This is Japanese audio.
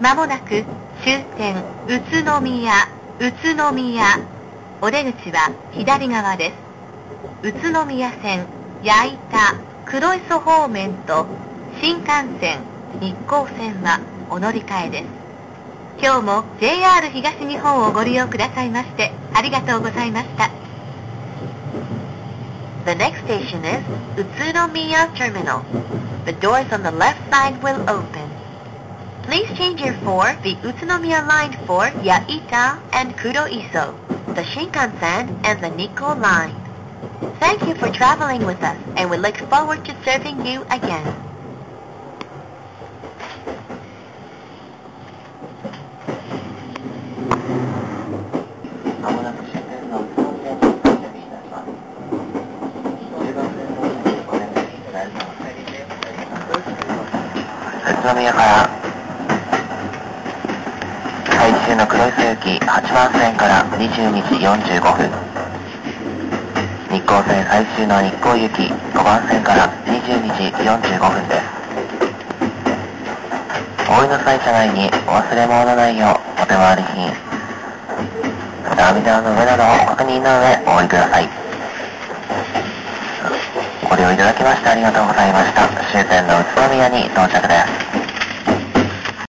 まもなく終点宇都宮お出口は左側です。宇都宮線矢板黒磯方面と新幹線日光線はお乗り換えです。今日も JR 東日本をご利用くださいましてありがとうございました。The next station is Utsunomiya Terminal. The doors on the left side will open. Please change your for the Utsunomiya line for Yaita and Kuroiso, the Shinkansen and the Nikko line. Thank you for traveling with us, and we look forward to serving you again. 宇都宮から最終の黒磯行き8番線から22時45分、日光線最終の日光行き5番線から22時45分です。お降りの際車内にお忘れ物のないようお手回り品、ターミナルの上などを確認の上お降りください。ご利用いただきましてありがとうございました。終点の宇都宮に到着です。